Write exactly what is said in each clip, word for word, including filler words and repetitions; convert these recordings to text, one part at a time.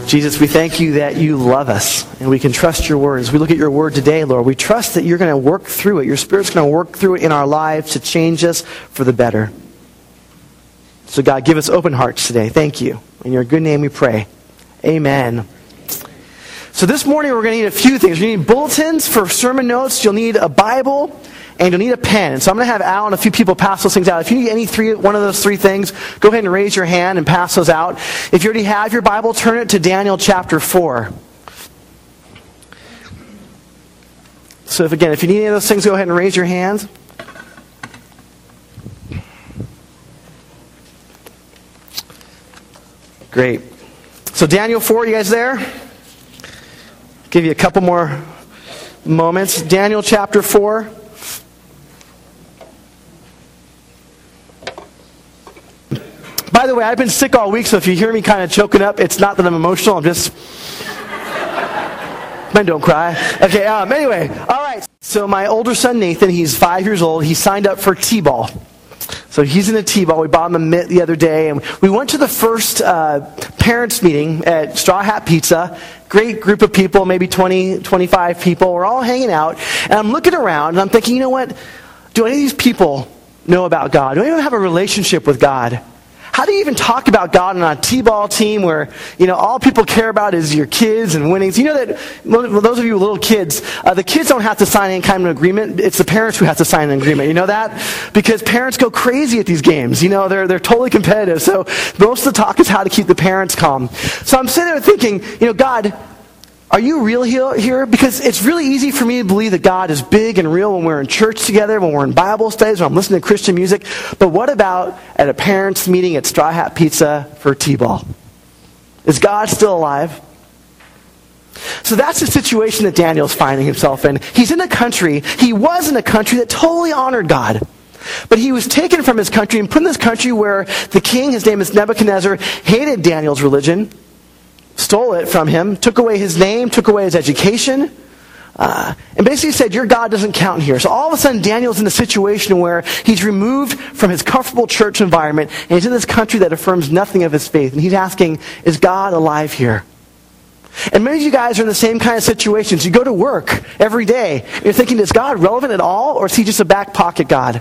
Jesus, we thank you that you love us and we can trust your word. As we look at your word today, Lord, we trust that you're going to work through it. Your Spirit's going to work through it in our lives to change us for the better. So God, give us open hearts today. Thank you. In your good name we pray. Amen. So this morning we're going to need a few things. You need bulletins for sermon notes. You'll need a Bible. And you'll need a pen. And so I'm going to have Al and a few people pass those things out. If you need any three, one of those three things, go ahead and raise your hand and pass those out. If you already have your Bible, turn it to Daniel chapter four. So if again, if you need any of those things, go ahead and raise your hands. Great. So Daniel four, you guys there? Give you a couple more moments. Daniel chapter four. By the way, I've been sick all week, so if you hear me kind of choking up, it's not that I'm emotional. I'm just... Men don't cry. Okay, um, anyway. All right. So my older son, Nathan, he's five years old. He signed up for T-ball. So he's in a T-ball. We bought him a mitt the other day. And we went to the first uh, parents' meeting at Straw Hat Pizza. Great group of people, maybe twenty, twenty-five people. We're all hanging out. And I'm looking around, and I'm thinking, you know what? Do any of these people know about God? Do any of them have a relationship with God? How do you even talk about God on a T-ball team where, you know, all people care about is your kids and winnings? You know that, well, those of you with little kids, uh, the kids don't have to sign any kind of agreement. It's the parents who have to sign an agreement. You know that? Because parents go crazy at these games. You know, they're, they're totally competitive. So most of the talk is how to keep the parents calm. So I'm sitting there thinking, you know, God, are you real here? Because it's really easy for me to believe that God is big and real when we're in church together, when we're in Bible studies, when I'm listening to Christian music. But what about at a parents' meeting at Straw Hat Pizza for T-ball? Is God still alive? So that's the situation that Daniel's finding himself in. He's in a country, he was in a country that totally honored God. But he was taken from his country and put in this country where the king, his name is Nebuchadnezzar, hated Daniel's religion. Stole it from him, took away his name, took away his education, uh, and basically said, your God doesn't count here. So all of a sudden, Daniel's in a situation where he's removed from his comfortable church environment, and he's in this country that affirms nothing of his faith. And he's asking, is God alive here? And many of you guys are in the same kind of situations. You go to work every day, and you're thinking, is God relevant at all, or is he just a back pocket God?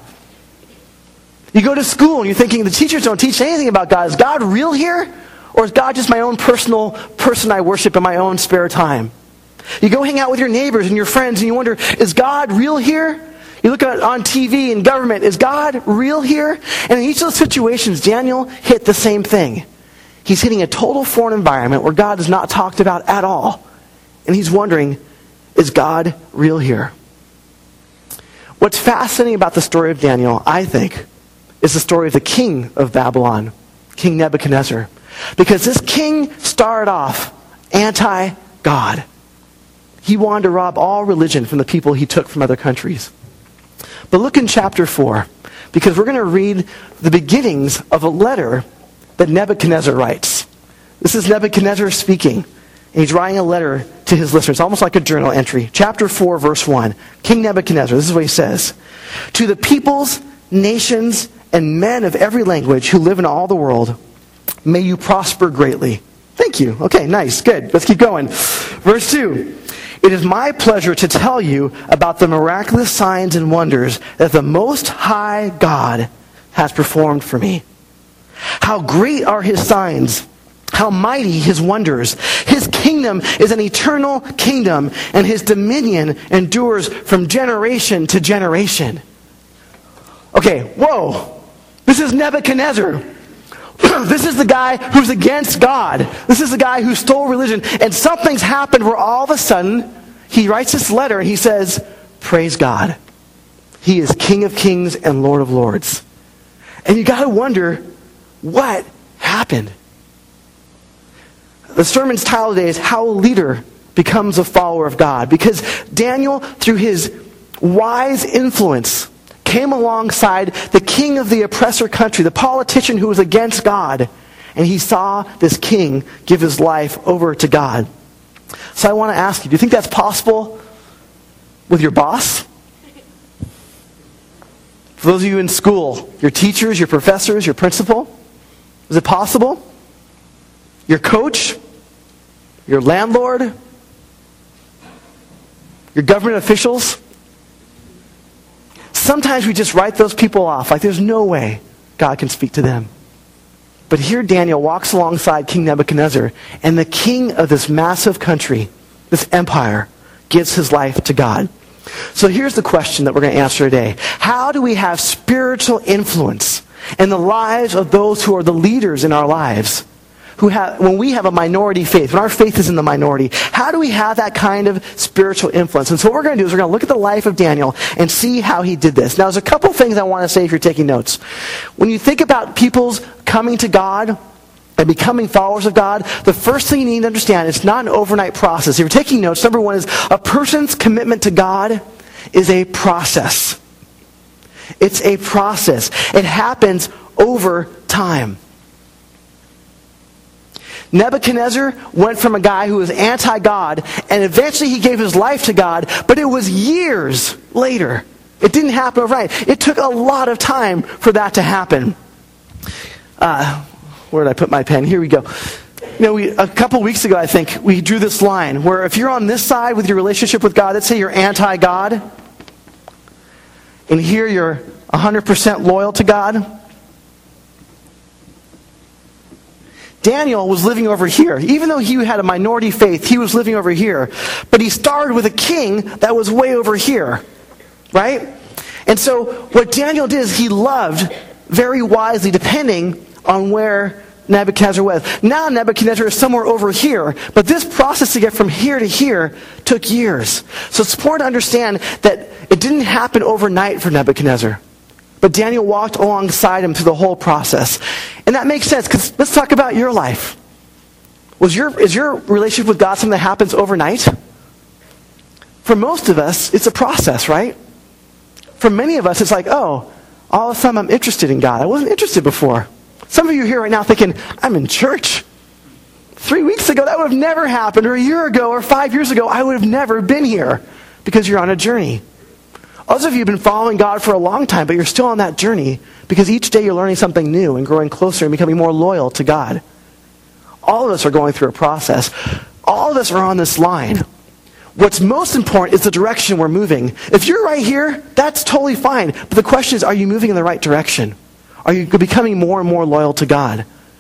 You go to school, and you're thinking, the teachers don't teach anything about God. Is God real here? Or is God just my own personal person I worship in my own spare time? You go hang out with your neighbors and your friends and you wonder, is God real here? You look at, on T V and government, is God real here? And in each of those situations, Daniel hit the same thing. He's hitting a total foreign environment where God is not talked about at all. And he's wondering, is God real here? What's fascinating about the story of Daniel, I think, is the story of the king of Babylon, King Nebuchadnezzar. Because this king started off anti-God. He wanted to rob all religion from the people he took from other countries. But look in chapter four, because we're going to read the beginnings of a letter that Nebuchadnezzar writes. This is Nebuchadnezzar speaking. And he's writing a letter to his listeners, almost like a journal entry. Chapter four, verse one. King Nebuchadnezzar, this is what he says. To the peoples, nations, and men of every language who live in all the world, may you prosper greatly. Thank you. Okay, nice. Good. Let's keep going. Verse two. It is my pleasure to tell you about the miraculous signs and wonders that the Most High God has performed for me. How great are his signs. How mighty his wonders. His kingdom is an eternal kingdom, and his dominion endures from generation to generation. Okay, whoa. This is Nebuchadnezzar. This is the guy who's against God. This is the guy who stole religion. And something's happened where all of a sudden he writes this letter and he says, praise God. He is King of Kings and Lord of Lords. And you got to wonder, what happened? The sermon's title today is How a Leader Becomes a Follower of God. Because Daniel, through his wise influence, came alongside the king of the oppressor country, the politician who was against God, and he saw this king give his life over to God. So I want to ask you, do you think that's possible with your boss? For those of you in school, your teachers, your professors, your principal, is it possible? Your coach? your landlord, your government officials. Sometimes we just write those people off, like there's no way God can speak to them. But here Daniel walks alongside King Nebuchadnezzar, and the king of this massive country, this empire, gives his life to God. So here's the question that we're going to answer today. How do we have spiritual influence in the lives of those who are the leaders in our lives? Who have, when we have a minority faith, when our faith is in the minority, how do we have that kind of spiritual influence? And so what we're going to do is we're going to look at the life of Daniel and see how he did this. Now, there's a couple things I want to say if you're taking notes. When you think about people's coming to God and becoming followers of God, the first thing you need to understand, it's not an overnight process. If you're taking notes, number one is a person's commitment to God is a process. It's a process. It happens over time. Nebuchadnezzar went from a guy who was anti-God, and eventually he gave his life to God, but it was years later. It didn't happen overnight. It took a lot of time for that to happen. Uh, where did I put my pen? Here we go. You know, we, a couple weeks ago, I think, we drew this line where if you're on this side with your relationship with God, let's say you're anti-God, and here you're one hundred percent loyal to God. Daniel was living over here. Even though he had a minority faith, he was living over here. But he started with a king that was way over here. Right? And so what Daniel did is he loved very wisely, depending on where Nebuchadnezzar was. Now Nebuchadnezzar is somewhere over here. But this process to get from here to here took years. So it's important to understand that it didn't happen overnight for Nebuchadnezzar. But Daniel walked alongside him through the whole process. And that makes sense, because let's talk about your life. Was your, is your relationship with God something that happens overnight? For most of us, it's a process, right? For many of us, it's like, oh, all of a sudden I'm interested in God. I wasn't interested before. Some of you are here right now thinking, I'm in church. Three weeks ago, that would have never happened. Or a year ago, or five years ago, I would have never been here. Because you're on a journey. Others of you have been following God for a long time, but you're still on that journey because each day you're learning something new and growing closer and becoming more loyal to God. All of us are going through a process. All of us are on this line. What's most important is the direction we're moving. If you're right here, that's totally fine. But the question is, are you moving in the right direction? Are you becoming more and more loyal to God?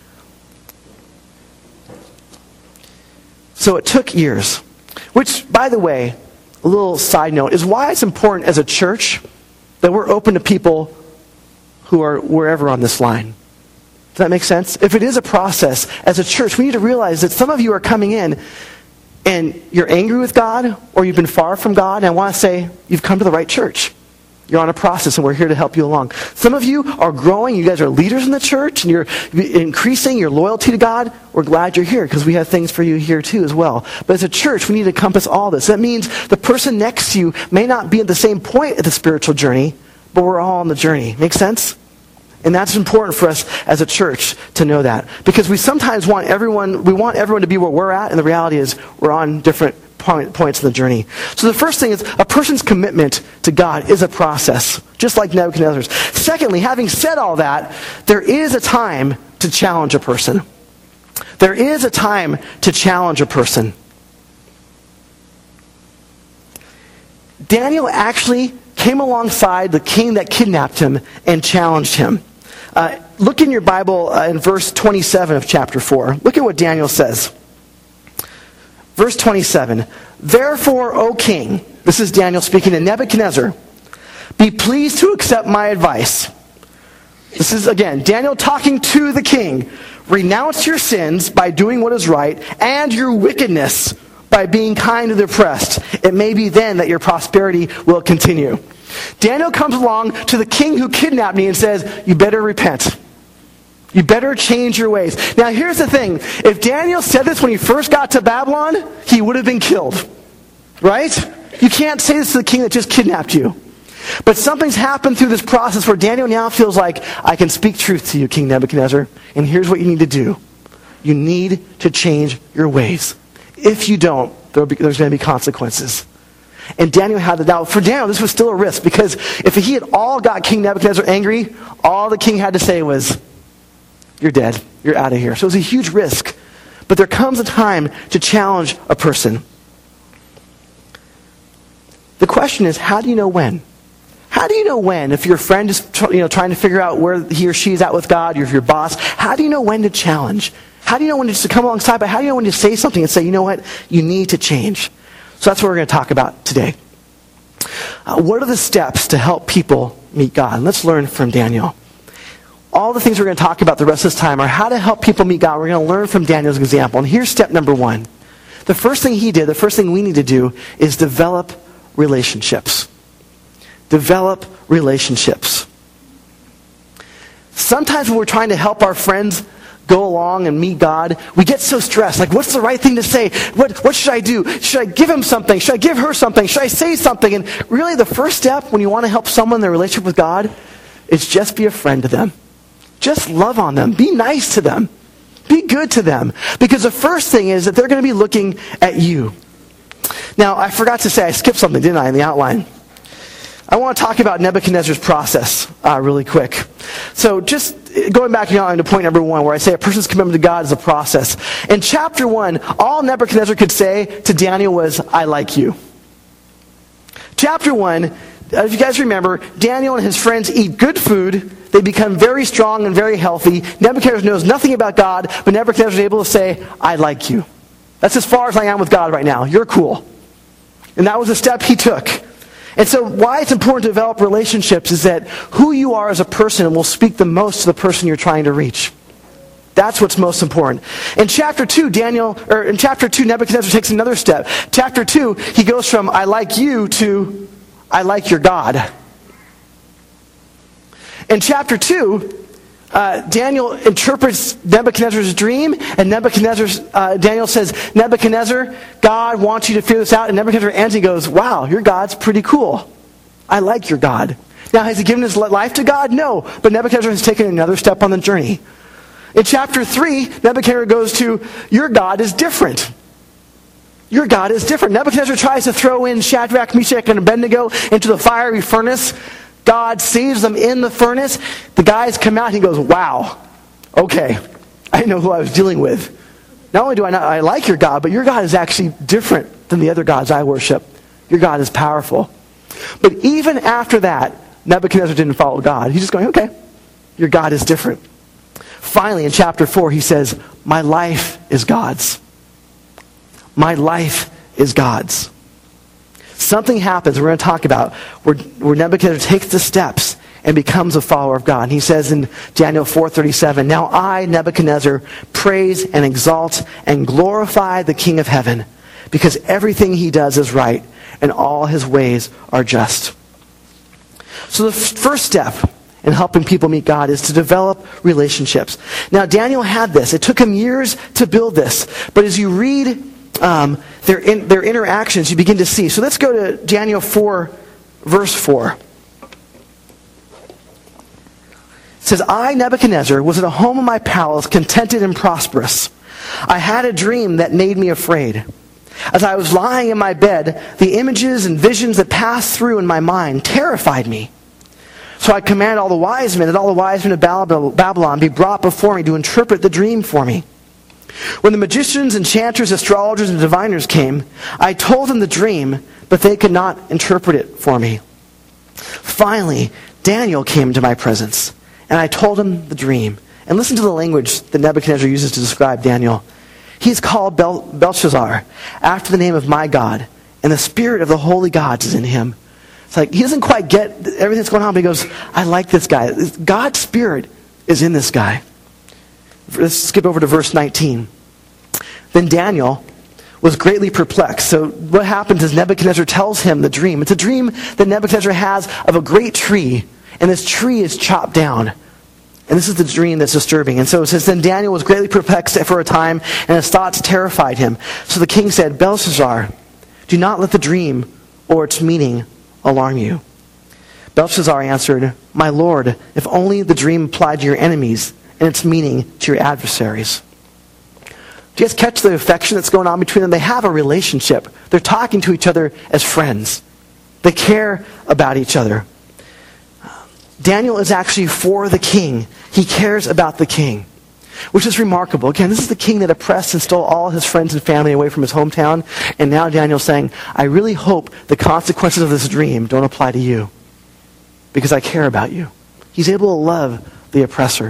So it took years. Which, by the way, a little side note, is why it's important as a church that we're open to people who are wherever on this line. Does that make sense? If it is a process, as a church, we need to realize that some of you are coming in and you're angry with God or you've been far from God, and I want to say you've come to the right church. You're on a process, and we're here to help you along. Some of you are growing. You guys are leaders in the church, and you're increasing your loyalty to God. We're glad you're here because we have things for you here too as well. But as a church, we need to encompass all this. That means the person next to you may not be at the same point of the spiritual journey, but we're all on the journey. Make sense? And that's important for us as a church to know that. Because we sometimes want everyone, we want everyone to be where we're at, and the reality is we're on different point, points in the journey. So the first thing is a person's commitment to God is a process, just like Nebuchadnezzar's. Secondly, having said all that, there is a time to challenge a person. There is a time to challenge a person. Daniel actually came alongside the king that kidnapped him and challenged him. Uh, look in your Bible uh, in verse twenty-seven of chapter four. Look at what Daniel says. Verse twenty-seven, "Therefore, O king," this is Daniel speaking to Nebuchadnezzar, "be pleased to accept my advice." This is, again, Daniel talking to the king. "Renounce your sins by doing what is right, and your wickedness by being kind to the oppressed. It may be then that your prosperity will continue." Daniel comes along to the king who kidnapped me and says, you better repent. You better change your ways. Now here's the thing. If Daniel said this when he first got to Babylon, he would have been killed. Right? You can't say this to the king that just kidnapped you. But something's happened through this process where Daniel now feels like, I can speak truth to you, King Nebuchadnezzar, and here's what you need to do. You need to change your ways. If you don't, there'll be, there's going to be consequences. And Daniel had the doubt. For Daniel, this was still a risk, because if he had all got King Nebuchadnezzar angry, all the king had to say was, you're dead. You're out of here. So it was a huge risk. But there comes a time to challenge a person. The question is, how do you know when? How do you know when? If your friend is you know, trying to figure out where he or she is at with God, or if your boss, how do you know when to challenge? How do you know when to just come alongside? But how do you know when to say something and say, you know what, you need to change? So that's what we're going to talk about today. Uh, what are the steps to help people meet God? Let's learn from Daniel. All the things we're going to talk about the rest of this time are how to help people meet God. We're going to learn from Daniel's example. And here's step number one. The first thing he did, the first thing we need to do is develop relationships. Develop relationships. Sometimes when we're trying to help our friends go along and meet God, we get so stressed. Like, what's the right thing to say? What, what should I do? Should I give him something? Should I give her something? Should I say something? And really the first step when you want to help someone in their relationship with God is just be a friend to them. Just love on them. Be nice to them. Be good to them. Because the first thing is that they're going to be looking at you. Now, I forgot to say, I skipped something, didn't I, in the outline? I want to talk about Nebuchadnezzar's process uh, really quick. So just going back you know, to point number one, where I say a person's commitment to God is a process. In chapter one, all Nebuchadnezzar could say to Daniel was, I like you. Chapter one, if you guys remember, Daniel and his friends eat good food. They become very strong and very healthy. Nebuchadnezzar knows nothing about God, but Nebuchadnezzar is able to say, I like you. That's as far as I am with God right now. You're cool. And that was a step he took. And so why it's important to develop relationships is that who you are as a person will speak the most to the person you're trying to reach. That's what's most important. In chapter two, Daniel, or in chapter two, Nebuchadnezzar takes another step. Chapter two, he goes from I like you to I like your God. In chapter two, uh, Daniel interprets Nebuchadnezzar's dream, and Nebuchadnezzar's uh, Daniel says, Nebuchadnezzar, God wants you to figure this out. And Nebuchadnezzar ends and goes, wow, your God's pretty cool. I like your God. Now, has he given his life to God? No. But Nebuchadnezzar has taken another step on the journey. In chapter three, Nebuchadnezzar goes to, your God is different. Your God is different. Nebuchadnezzar tries to throw in Shadrach, Meshach, and Abednego into the fiery furnace. God saves them in the furnace. The guys come out and he goes, wow, okay, I know who I was dealing with. Not only do I not I like your God, but your God is actually different than the other gods I worship. Your God is powerful. But even after that, Nebuchadnezzar didn't follow God. He's just going, okay, your God is different. Finally, in chapter four, he says, my life is God's. My life is God's. Something happens, we're going to talk about, where, where Nebuchadnezzar takes the steps and becomes a follower of God. And he says in Daniel four thirty-seven, now I, Nebuchadnezzar, praise and exalt and glorify the King of heaven, because everything he does is right, and all his ways are just. So the f- first step in helping people meet God is to develop relationships. Now Daniel had this. It took him years to build this. But as you read Um, their, in, their interactions, you begin to see. So let's go to Daniel four, verse four. It says, I, Nebuchadnezzar, was at a home in my palace, contented and prosperous. I had a dream that made me afraid. As I was lying in my bed, the images and visions that passed through in my mind terrified me. So I commanded all the wise men, that all the wise men of Babylon be brought before me to interpret the dream for me. When the magicians, enchanters, astrologers, and diviners came, I told them the dream, but they could not interpret it for me. Finally, Daniel came into my presence, and I told him the dream. And listen to the language that Nebuchadnezzar uses to describe Daniel. He's called Bel- Belshazzar, after the name of my God, and the spirit of the holy gods is in him. It's like, he doesn't quite get everything that's going on, but he goes, I like this guy. God's spirit is in this guy. Let's skip over to verse nineteen. Then Daniel was greatly perplexed. So what happens is Nebuchadnezzar tells him the dream. It's a dream that Nebuchadnezzar has of a great tree, and this tree is chopped down. And this is the dream that's disturbing. And so it says, then Daniel was greatly perplexed for a time, and his thoughts terrified him. So the king said, Belshazzar, do not let the dream or its meaning alarm you. Belshazzar answered, my lord, if only the dream applied to your enemies, and its meaning to your adversaries. Do you guys catch the affection that's going on between them? They have a relationship. They're talking to each other as friends. They care about each other. Daniel is actually for the king. He cares about the king. which is remarkable. Again, this is the king that oppressed and stole all his friends and family away from his hometown. And now Daniel's saying, I really hope the consequences of this dream don't apply to you because I care about you. He's able to love the oppressor.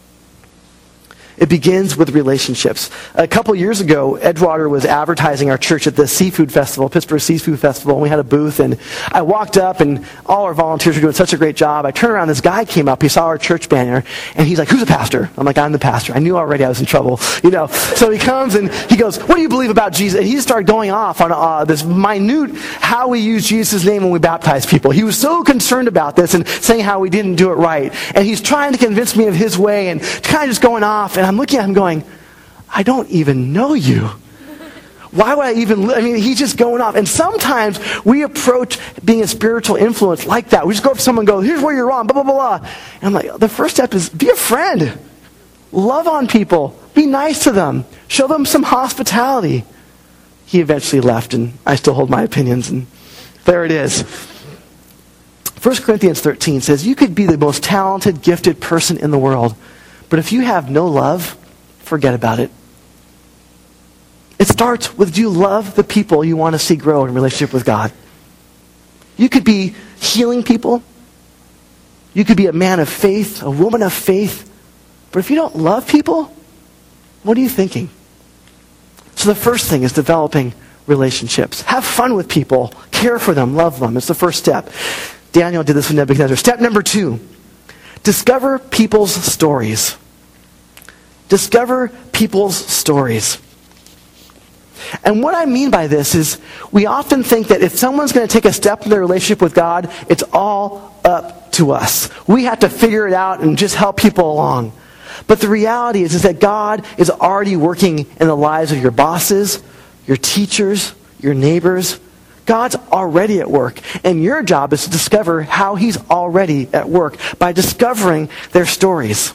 It begins with relationships. A couple years ago, Edgewater was advertising our church at the Seafood Festival, Pittsburgh Seafood Festival, and we had a booth, and I walked up, and all our volunteers were doing such a great job. I turned around, this guy came up, he saw our church banner, and he's like, who's a pastor? I'm like, I'm the pastor. I knew already I was in trouble, you know. So he comes, and he goes, what do you believe about Jesus? And he just started going off on uh, this minute how we use Jesus' name when we baptize people. He was so concerned about this and saying how we didn't do it right. And he's trying to convince me of his way, and kind of just going off, and I'm looking at him going, I don't even know you. Why would I even, I mean, he's just going off. And sometimes we approach being a spiritual influence like that. We just go up to someone and go, here's where you're wrong, blah, blah, blah, blah. And I'm like, the first step is be a friend. Love on people. Be nice to them. Show them some hospitality. He eventually left, and I still hold my opinions, and there it is. First Corinthians thirteen says, you could be the most talented, gifted person in the world, but if you have no love, forget about it. It starts with, do you love the people you want to see grow in relationship with God? You could be healing people. You could be a man of faith, a woman of faith. But if you don't love people, what are you thinking? So the first thing is developing relationships. Have fun with people. Care for them. Love them. It's the first step. Daniel did this with Nebuchadnezzar. Step number two, discover people's stories. Discover people's stories. And what I mean by this is we often think that if someone's going to take a step in their relationship with God, it's all up to us. We have to figure it out and just help people along. But the reality is, is that God is already working in the lives of your bosses, your teachers, your neighbors. God's already at work. And your job is to discover how he's already at work by discovering their stories.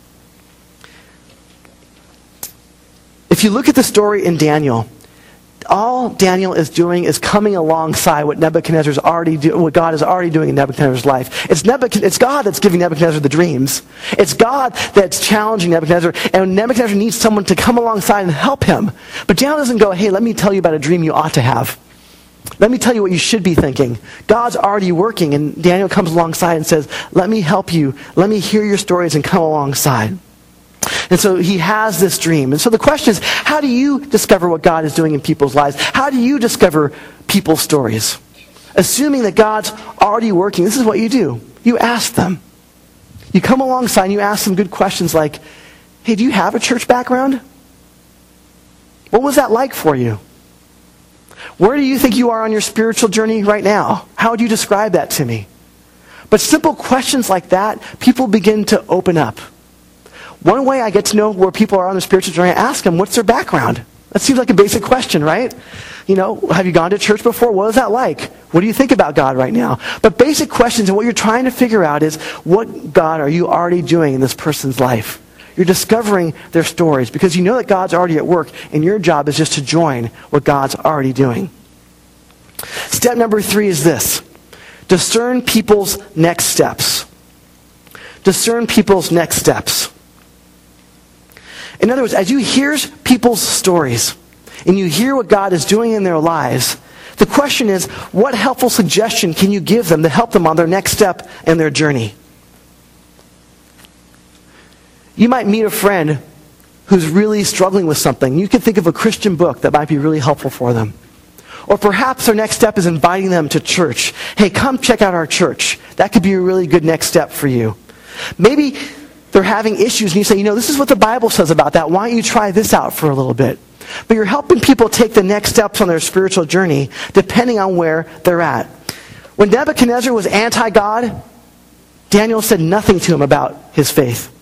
If you look at the story in Daniel, all Daniel is doing is coming alongside what Nebuchadnezzar's already do, what God is already doing in Nebuchadnezzar's life. It's, Nebuchadnezzar, it's God that's giving Nebuchadnezzar the dreams. It's God that's challenging Nebuchadnezzar, and Nebuchadnezzar needs someone to come alongside and help him. But Daniel doesn't go, hey, let me tell you about a dream you ought to have. Let me tell you what you should be thinking. God's already working, and Daniel comes alongside and says, let me help you. Let me hear your stories and come alongside. And so he has this dream. And so the question is, how do you discover what God is doing in people's lives? How do you discover people's stories? Assuming that God's already working, this is what you do. You ask them. You come alongside and you ask them good questions like, hey, do you have a church background? What was that like for you? Where do you think you are on your spiritual journey right now? How would you describe that to me? But simple questions like that, people begin to open up. One way I get to know where people are on their spiritual journey, I ask them, what's their background? That seems like a basic question, right? You know, have you gone to church before? What is that like? What do you think about God right now? But basic questions, and what you're trying to figure out is, what God are you already doing in this person's life? You're discovering their stories because you know that God's already at work, and your job is just to join what God's already doing. Step number three is this. Discern people's next steps. Discern people's next steps. In other words, as you hear people's stories and you hear what God is doing in their lives, the question is, what helpful suggestion can you give them to help them on their next step in their journey? You might meet a friend who's really struggling with something. You can think of a Christian book that might be really helpful for them. Or perhaps their next step is inviting them to church. Hey, come check out our church. That could be a really good next step for you. Maybe they're having issues and you say, you know, this is what the Bible says about that. Why don't you try this out for a little bit? But you're helping people take the next steps on their spiritual journey depending on where they're at. When Nebuchadnezzar was anti-God, Daniel said nothing to him about his faith.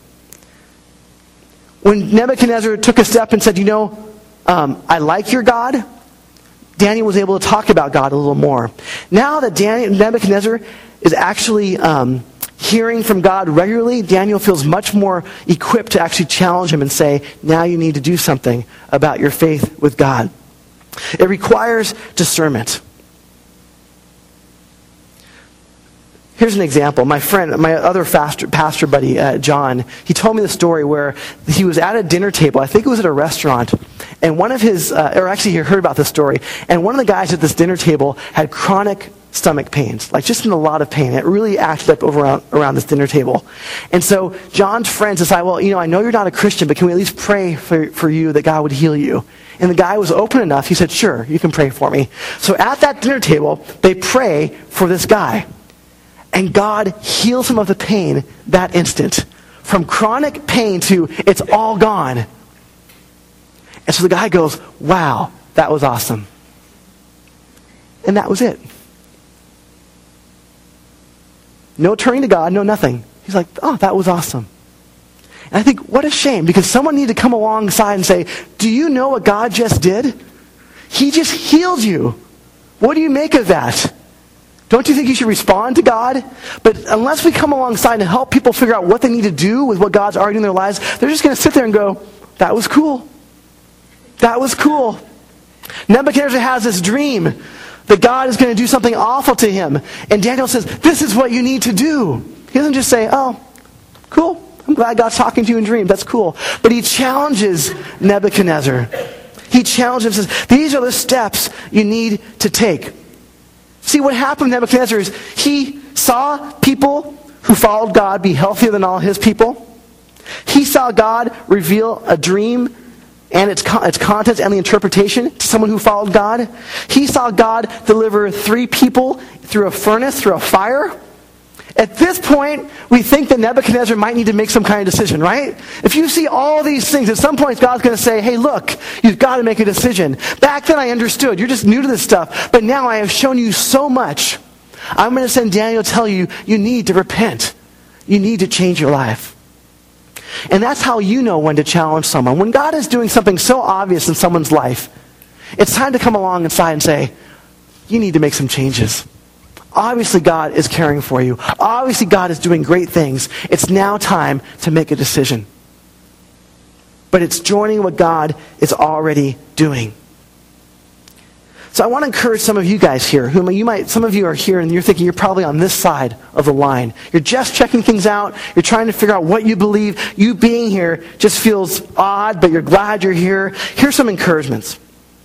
When Nebuchadnezzar took a step and said, you know, um, I like your God, Daniel was able to talk about God a little more. Now that Daniel, Nebuchadnezzar is actually um, hearing from God regularly, Daniel feels much more equipped to actually challenge him and say, now you need to do something about your faith with God. It requires discernment. Here's an example. My friend, my other pastor, pastor buddy, uh, John, he told me the story where he was at a dinner table. I think it was at a restaurant. And one of his, uh, or actually he heard about this story, and one of the guys at this dinner table had chronic stomach pains, like just in a lot of pain. It really acted up over around, around this dinner table. And so John's friends decided, well, you know, I know you're not a Christian, but can we at least pray for, for you that God would heal you? And the guy was open enough. He said, sure, you can pray for me. So at that dinner table, they pray for this guy. And God heals him of the pain that instant. From chronic pain to it's all gone. And so the guy goes, wow, that was awesome. And that was it. No turning to God, no nothing. He's like, oh, that was awesome. And I think, what a shame, because someone needed to come alongside and say, do you know what God just did? He just healed you. What do you make of that? Don't you think you should respond to God? But unless we come alongside and help people figure out what they need to do with what God's already in their lives, they're just going to sit there and go, that was cool. That was cool. Nebuchadnezzar has this dream that God is going to do something awful to him. And Daniel says, this is what you need to do. He doesn't just say, oh, cool. I'm glad God's talking to you in dreams. That's cool. But he challenges Nebuchadnezzar. He challenges him and says, these are the steps you need to take. See, what happened to Nebuchadnezzar is he saw people who followed God be healthier than all his people. He saw God reveal a dream and its, its contents and the interpretation to someone who followed God. He saw God deliver three people through a furnace, through a fire. At this point, we think that Nebuchadnezzar might need to make some kind of decision, right? If you see all these things, at some point God's going to say, hey, look, you've got to make a decision. Back then I understood. You're just new to this stuff. But now I have shown you so much. I'm going to send Daniel to tell you, you need to repent. You need to change your life. And that's how you know when to challenge someone. When God is doing something so obvious in someone's life, it's time to come along inside and say, you need to make some changes. Obviously, God is caring for you. Obviously, God is doing great things. It's now time to make a decision. But it's joining what God is already doing. So I want to encourage some of you guys here, whom you might, some of you are here and you're thinking you're probably on this side of the line. You're just checking things out. You're trying to figure out what you believe. You being here just feels odd, but you're glad you're here. Here's some encouragements.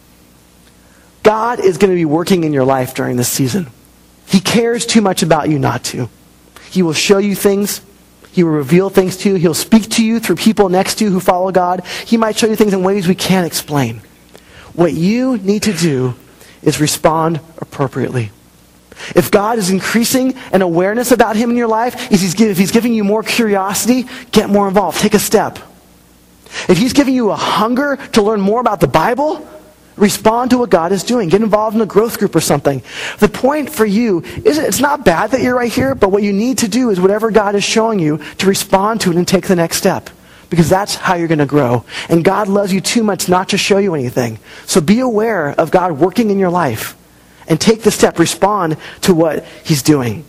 God is going to be working in your life during this season. He cares too much about you not to. He will show you things. He will reveal things to you. He'll speak to you through people next to you who follow God. He might show you things in ways we can't explain. What you need to do is respond appropriately. If God is increasing an awareness about Him in your life, if He's, if he's giving you more curiosity, get more involved. Take a step. If He's giving you a hunger to learn more about the Bible, respond to what God is doing. Get involved in a growth group or something. The point for you is it's not bad that you're right here, but what you need to do is whatever God is showing you to respond to it and take the next step. Because that's how you're going to grow. And God loves you too much not to show you anything. So be aware of God working in your life. And take the step. Respond to what He's doing.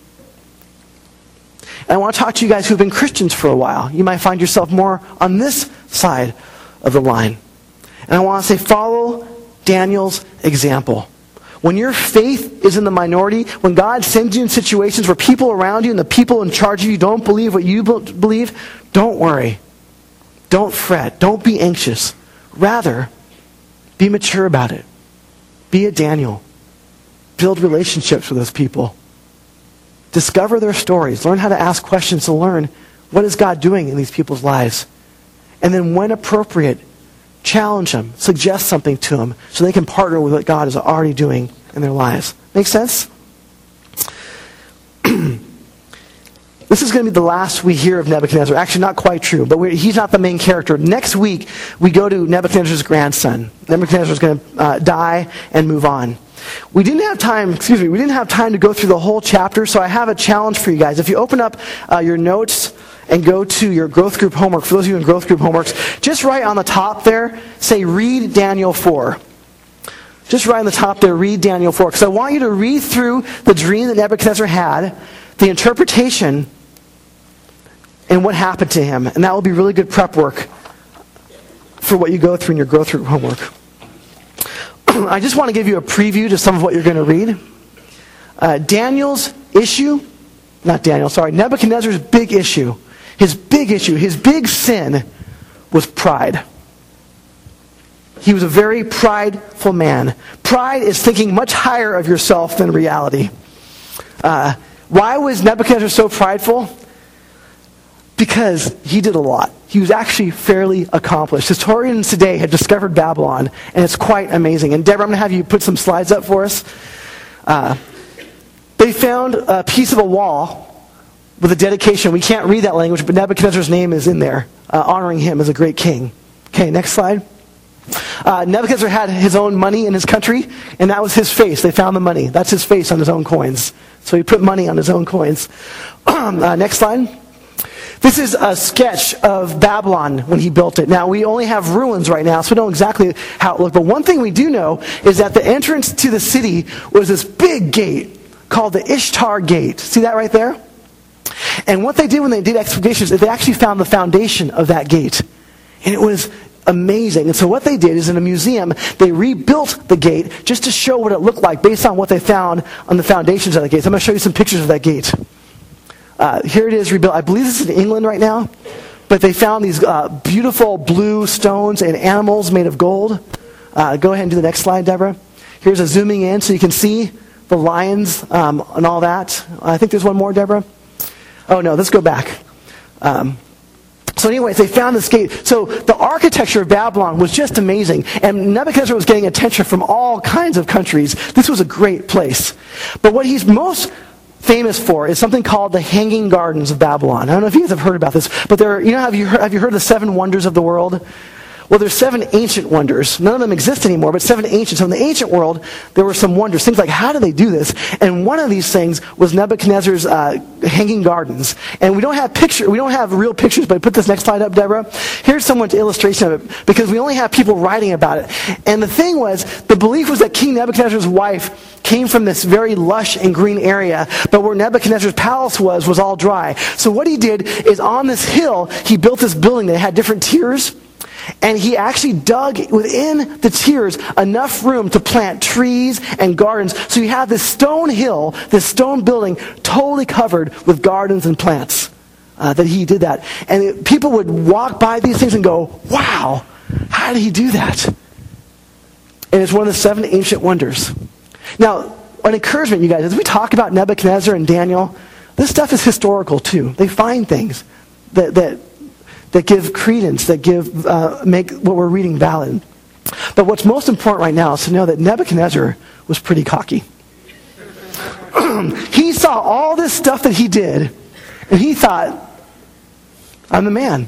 And I want to talk to you guys who have been Christians for a while. You might find yourself more on this side of the line. And I want to say, follow Daniel's example. When your faith is in the minority, when God sends you in situations where people around you and the people in charge of you don't believe what you believe, don't worry. Don't fret. Don't be anxious. Rather, be mature about it. Be a Daniel. Build relationships with those people. Discover their stories. Learn how to ask questions to learn what is God doing in these people's lives. And then when appropriate, challenge them. Suggest something to them so they can partner with what God is already doing in their lives. Make sense? This is going to be the last we hear of Nebuchadnezzar. Actually, not quite true, but we're, he's not the main character. Next week, we go to Nebuchadnezzar's grandson. Nebuchadnezzar is going to uh, die and move on. We didn't have time, excuse me, we didn't have time to go through the whole chapter, so I have a challenge for you guys. If you open up uh, your notes and go to your growth group homework, for those of you in growth group homeworks, just right on the top there, say, read Daniel four. Just right on the top there, read Daniel four. Because I want you to read through the dream that Nebuchadnezzar had, the interpretation, and what happened to him. And that will be really good prep work for what you go through in your growth group homework. I just want to give you a preview to some of what you're going to read. Uh, Daniel's issue not Daniel, sorry, Nebuchadnezzar's big issue, his big issue, his big sin was pride. He was a very prideful man. Pride is thinking much higher of yourself than reality. Uh, why was Nebuchadnezzar so prideful? Because he did a lot. He was actually fairly accomplished. Historians today have discovered Babylon, and it's quite amazing. And Deborah, I'm going to have you put some slides up for us. Uh, they found a piece of a wall with a dedication. We can't read that language, but Nebuchadnezzar's name is in there, uh, honoring him as a great king. Okay, next slide. Uh, Nebuchadnezzar had his own money in his country, and that was his face. They found the money. That's his face on his own coins. So he put money on his own coins. uh, next slide. This is a sketch of Babylon when he built it. Now, we only have ruins right now, so we don't know exactly how it looked. But one thing we do know is that the entrance to the city was this big gate called the Ishtar Gate. See that right there? And what they did when they did excavations is they actually found the foundation of that gate. And it was amazing. And so what they did is in a museum, they rebuilt the gate just to show what it looked like based on what they found on the foundations of the gate. So I'm going to show you some pictures of that gate. Uh, here it is rebuilt. I believe this is in England right now. But they found these uh, beautiful blue stones and animals made of gold. Uh, go ahead and do the next slide, Deborah. Here's a zooming in so you can see the lions um, and all that. I think there's one more, Deborah. Oh, no, let's go back. Um, so anyways, they found this gate. So the architecture of Babylon was just amazing. And Nebuchadnezzar was getting attention from all kinds of countries. This was a great place. But what he's most famous for is something called the Hanging Gardens of Babylon. I don't know if you guys have heard about this, but there, you know, have you heard, have you heard of the seven wonders of the world? Well, there's seven ancient wonders. None of them exist anymore, but seven ancient. So in the ancient world, there were some wonders. Things like, how do they do this? And one of these things was Nebuchadnezzar's uh, Hanging Gardens. And we don't have picture, we don't have real pictures, but put this next slide up, Deborah. Here's someone's illustration of it, because we only have people writing about it. And the thing was, the belief was that King Nebuchadnezzar's wife came from this very lush and green area, but where Nebuchadnezzar's palace was, was all dry. So what he did is on this hill, he built this building that had different tiers. And he actually dug within the tiers enough room to plant trees and gardens. So you have this stone hill, this stone building, totally covered with gardens and plants. Uh, that he did that. And it, people would walk by these things and go, wow, how did he do that? And it's one of the seven ancient wonders. Now, an encouragement, you guys, as we talk about Nebuchadnezzar and Daniel, this stuff is historical too. They find things that... that that give credence, that give uh, make what we're reading valid. But what's most important right now is to know that Nebuchadnezzar was pretty cocky. He saw all this stuff that he did, and he thought, I'm the man.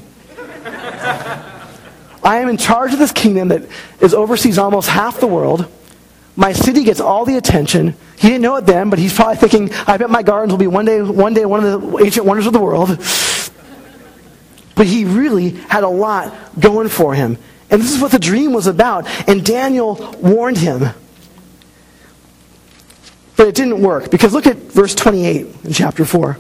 I am in charge of this kingdom that is oversees almost half the world. My city gets all the attention. He didn't know it then, but he's probably thinking, I bet my gardens will be one day, one day one of the ancient wonders of the world. But he really had a lot going for him. And this is what the dream was about. And Daniel warned him. But it didn't work. Because look at verse twenty-eight in chapter four.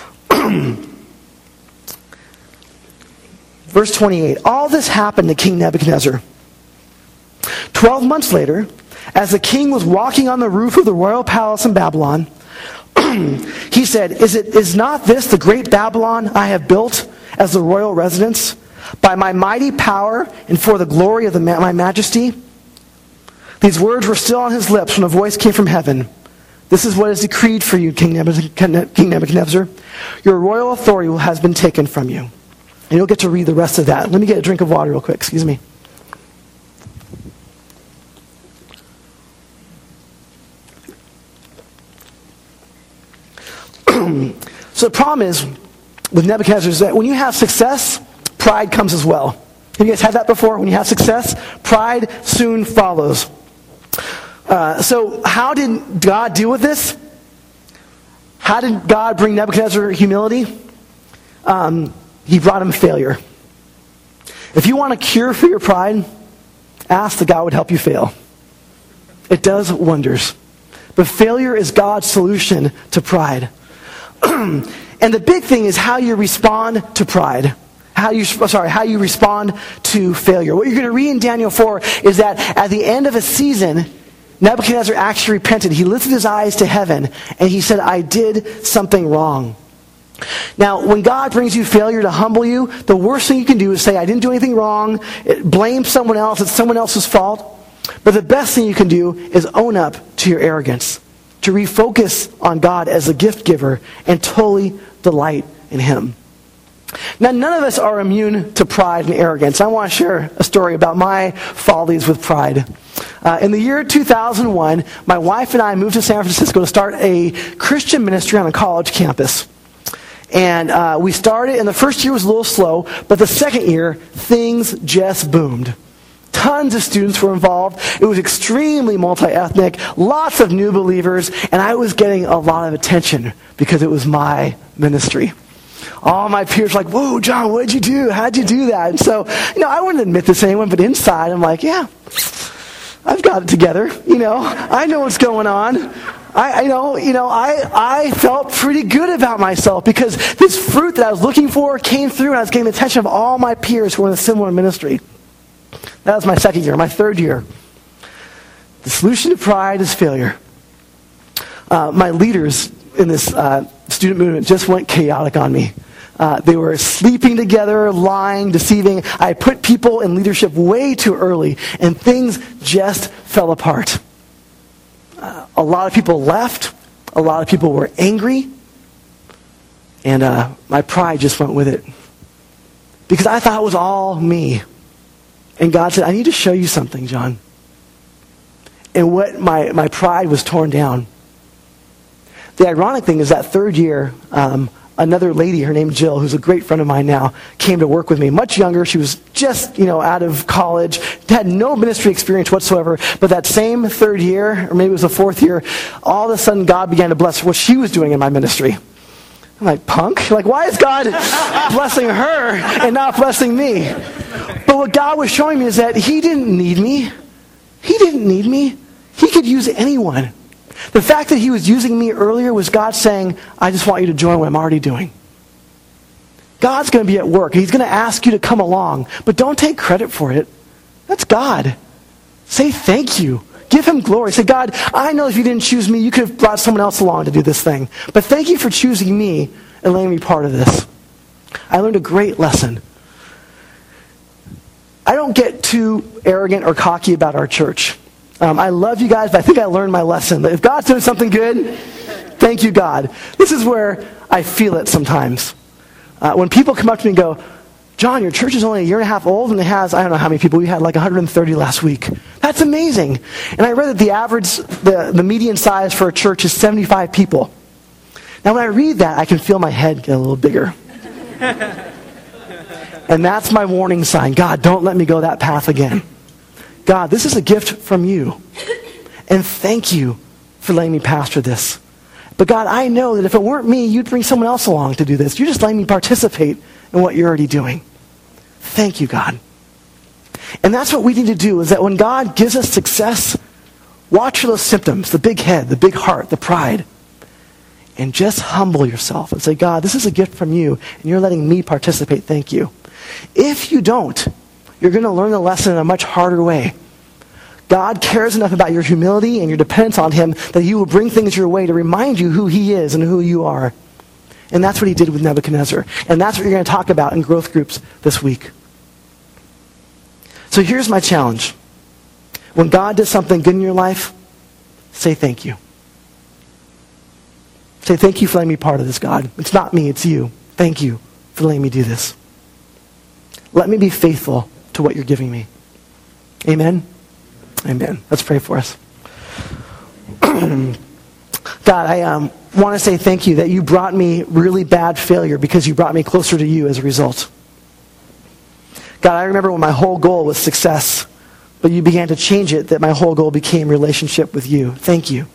Verse twenty-eight. All this happened to King Nebuchadnezzar. Twelve months later, as the king was walking on the roof of the royal palace in Babylon, he said, Is it is not this the great Babylon I have built as the royal residence, by my mighty power and for the glory of the ma- my majesty? These words were still on his lips when a voice came from heaven. This is what is decreed for you, King Nebuchadnezzar. Your royal authority has been taken from you. And you'll get to read the rest of that. Let me get a drink of water real quick. Excuse me. So the problem is, with Nebuchadnezzar, is that when you have success, pride comes as well. Have you guys had that before? When you have success, pride soon follows. Uh, so how did God deal with this? How did God bring Nebuchadnezzar humility? Um, he brought him failure. If you want a cure for your pride, ask that God would help you fail. It does wonders. But failure is God's solution to pride. And the big thing is how you respond to pride. How you, sorry, how you respond to failure. What you're going to read in Daniel four is that at the end of a season, Nebuchadnezzar actually repented. He lifted his eyes to heaven and he said, I did something wrong. Now, when God brings you failure to humble you, the worst thing you can do is say, I didn't do anything wrong, blame someone else, it's someone else's fault. But the best thing you can do is own up to your arrogance, to refocus on God as a gift giver and totally delight in Him. Now, none of us are immune to pride and arrogance. I want to share a story about my follies with pride. Uh, in the year two thousand one, my wife and I moved to San Francisco to start a Christian ministry on a college campus. And uh, we started, and the first year was a little slow, but the second year, things just boomed. Tons of students were involved. It was extremely multi-ethnic, lots of new believers, and I was getting a lot of attention because it was my ministry. All my peers were like, whoa, John, what did you do? How'd you do that? And so, you know, I wouldn't admit this to anyone, but inside I'm like, yeah, I've got it together. You know, I know what's going on. I, I know, you know, I, I felt pretty good about myself because this fruit that I was looking for came through, and I was getting the attention of all my peers who were in a similar ministry. That was my second year. My third year, the solution to pride is failure. Uh, my leaders in this uh, student movement just went chaotic on me. Uh, they were sleeping together, lying, deceiving. I put people in leadership way too early, and things just fell apart. Uh, a lot of people left. A lot of people were angry. And uh, my pride just went with it. Because I thought it was all me. And God said, I need to show you something, John. And what my, my pride was torn down. The ironic thing is that third year, um, another lady, her name Jill, who's a great friend of mine now, came to work with me. Much younger. She was just, you know, out of college, had no ministry experience whatsoever. But that same third year, or maybe it was the fourth year, all of a sudden God began to bless what she was doing in my ministry. I'm like, punk? Like, why is God blessing her and not blessing me? But what God was showing me is that He didn't need me. He didn't need me. He could use anyone. The fact that He was using me earlier was God saying, I just want you to join what I'm already doing. God's going to be at work. He's going to ask you to come along. But don't take credit for it. That's God. Say thank you. Give Him glory. Say, God, I know if you didn't choose me, you could have brought someone else along to do this thing. But thank you for choosing me and letting me be part of this. I learned a great lesson. I don't get too arrogant or cocky about our church. Um, I love you guys, but I think I learned my lesson. If God's doing something good, thank you, God. This is where I feel it sometimes. Uh, when people come up to me and go, John, your church is only a year and a half old, and it has, I don't know how many people, we had like one hundred thirty last week. That's amazing. And I read that the average, the, the median size for a church is seventy-five people. Now when I read that, I can feel my head get a little bigger. And that's my warning sign. God, don't let me go that path again. God, this is a gift from you. And thank you for letting me pastor this. But God, I know that if it weren't me, you'd bring someone else along to do this. You're just letting me participate in what you're already doing. Thank you, God. And that's what we need to do, is that when God gives us success, watch for those symptoms, the big head, the big heart, the pride. And just humble yourself and say, God, this is a gift from you, and you're letting me participate. Thank you. If you don't, you're going to learn the lesson in a much harder way. God cares enough about your humility and your dependence on Him that He will bring things your way to remind you who He is and who you are. And that's what He did with Nebuchadnezzar. And that's what you're going to talk about in growth groups this week. So here's my challenge. When God does something good in your life, say thank you. Say thank you for letting me be part of this, God. It's not me, it's you. Thank you for letting me do this. Let me be faithful to what you're giving me. Amen? Amen. Let's pray for us. God, I um, want to say thank you that you brought me really bad failure because you brought me closer to you as a result. God, I remember when my whole goal was success, but you began to change it, that my whole goal became relationship with you. Thank you.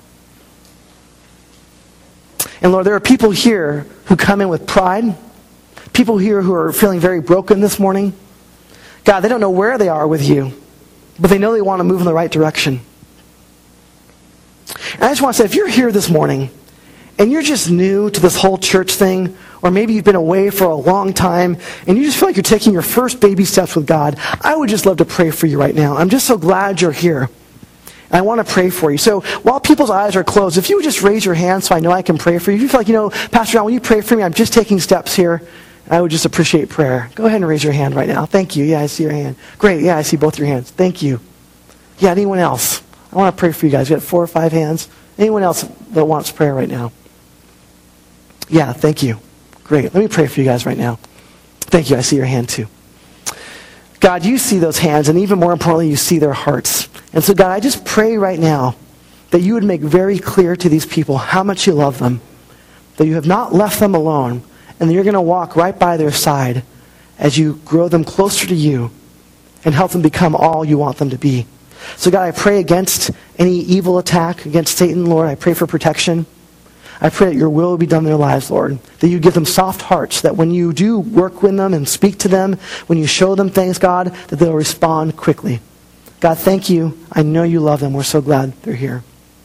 And Lord, there are people here who come in with pride, people here who are feeling very broken this morning. God, they don't know where they are with you, but they know they want to move in the right direction. And I just want to say, if you're here this morning and you're just new to this whole church thing, or maybe you've been away for a long time and you just feel like you're taking your first baby steps with God, I would just love to pray for you right now. I'm just so glad you're here. And I want to pray for you. So while people's eyes are closed, if you would just raise your hand so I know I can pray for you. If you feel like, you know, Pastor John, will you pray for me? I'm just taking steps here. I would just appreciate prayer. Go ahead and raise your hand right now. Thank you. Yeah, I see your hand. Great. Yeah, I see both your hands. Thank you. Yeah, anyone else? I want to pray for you guys. We got four or five hands. Anyone else that wants prayer right now? Yeah, thank you. Great. Let me pray for you guys right now. Thank you. I see your hand too. God, you see those hands, and even more importantly, you see their hearts. And so, God, I just pray right now that you would make very clear to these people how much you love them, that you have not left them alone, and that you're going to walk right by their side as you grow them closer to you and help them become all you want them to be. So, God, I pray against any evil attack against Satan, Lord. I pray for protection. I pray that your will will be done in their lives, Lord. That you give them soft hearts, that when you do work with them and speak to them, when you show them things, God, that they'll respond quickly. God, thank you. I know you love them. We're so glad they're here.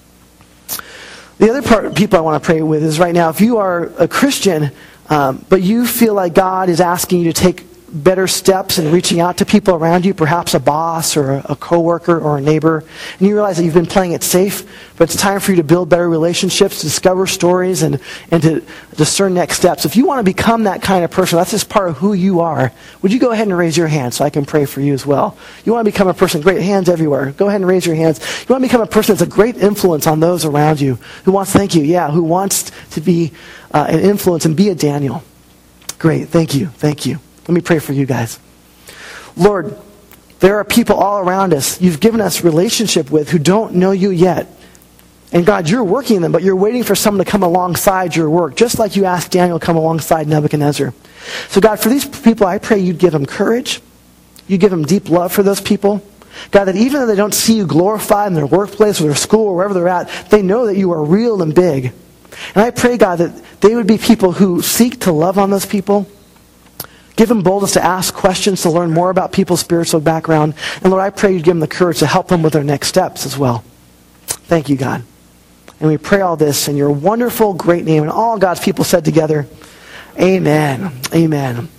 The other part people I want to pray with is right now, if you are a Christian, um, but you feel like God is asking you to take better steps in reaching out to people around you, perhaps a boss or a, a coworker or a neighbor, and you realize that you've been playing it safe, but it's time for you to build better relationships, discover stories, and, and to discern next steps. If you want to become that kind of person, that's just part of who you are, would you go ahead and raise your hand so I can pray for you as well? You want to become a person, great, hands everywhere. Go ahead and raise your hands. You want to become a person that's a great influence on those around you, who wants, thank you, yeah, who wants to be uh, an influence and be a Daniel. Great, thank you, thank you. Let me pray for you guys. Lord, there are people all around us you've given us relationship with who don't know you yet. And God, you're working in them, but you're waiting for someone to come alongside your work, just like you asked Daniel to come alongside Nebuchadnezzar. So God, for these people, I pray you'd give them courage. You give them deep love for those people. God, that even though they don't see you glorified in their workplace or their school or wherever they're at, they know that you are real and big. And I pray, God, that they would be people who seek to love on those people. Give them boldness to ask questions, to learn more about people's spiritual background. And Lord, I pray you'd give them the courage to help them with their next steps as well. Thank you, God. And we pray all this in your wonderful, great name. And all God's people said together, amen. Amen.